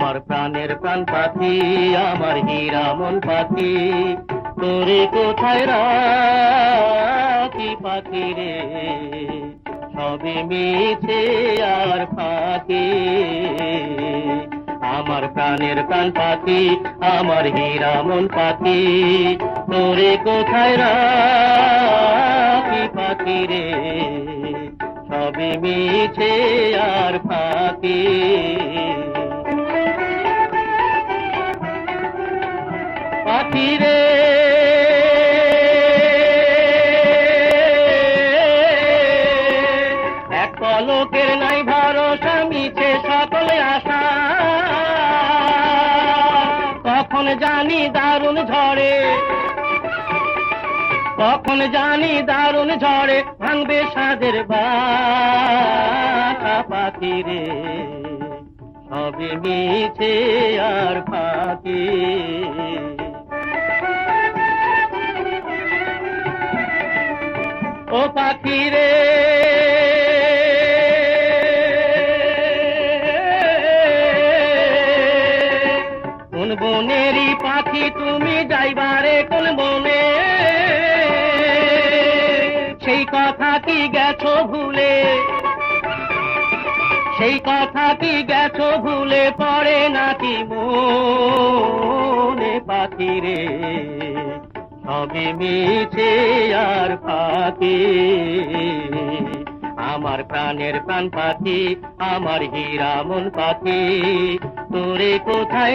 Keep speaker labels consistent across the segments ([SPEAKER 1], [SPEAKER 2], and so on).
[SPEAKER 1] আমার প্রাণের প্রাণ পাখি, আমার হীরা মন পাখি, তোরে কোথায় রাখি পাখি রে, সবে মিছে আর ফাঁকি। আমার প্রাণের প্রাণ পাখি, আমার হীরা মন পাখি, তোরে কোথায় রাখি পাখি রে, সবে মিছে আর ফাঁকি। পাখি রে এক পলকের নাই ভরসা, মিছে সকলে আশা, কখন জানি দারুণ ঝড়ে, কখন জানি দারুণ ঝড়ে ভাঙবে সাদের বাসা। পাখি রে সবে মিছে আর ফাঁকি। ও পাখি রে কোন বনেরই পাখি তুমি, যাইবারে কোন বনে, সেই কথা কি গেছো ভুলে, সেই কথা কি গেছো ভুলে, পড়ে নাকি মনে পাখি রে, সবে মিছে আর ফাঁকি। আমার প্রাণের প্রাণ পাখি, আমার হীরা মন পাখি, তোরে কোথায়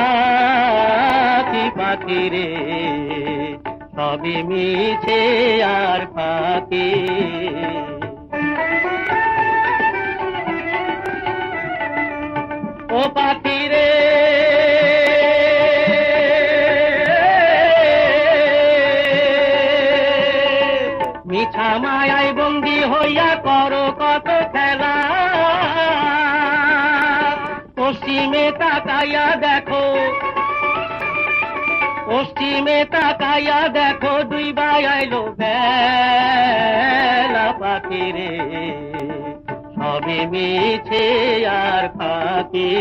[SPEAKER 1] রাখি পাখি রে, সবে মিছে আর ফাঁকি। ও পাখি রে মিছা মায়ায় বন্দী হইয়া করো কত খেলা, পশ্চিমে তাকাইয়া দেখো, পশ্চিমে তাকাইয়া দেখো, দুই ভাই আইলো বেলা। পাখি রে সবে মিছে আর ফাঁকি।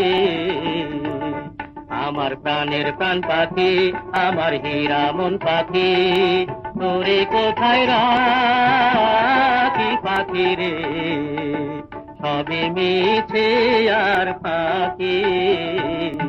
[SPEAKER 1] আমার প্রাণের প্রাণ পাখি, আমার হীরা মন পাখি, তোরে কোথায় রাখি পাখি রে, সবে মিছে আর ফাঁকি।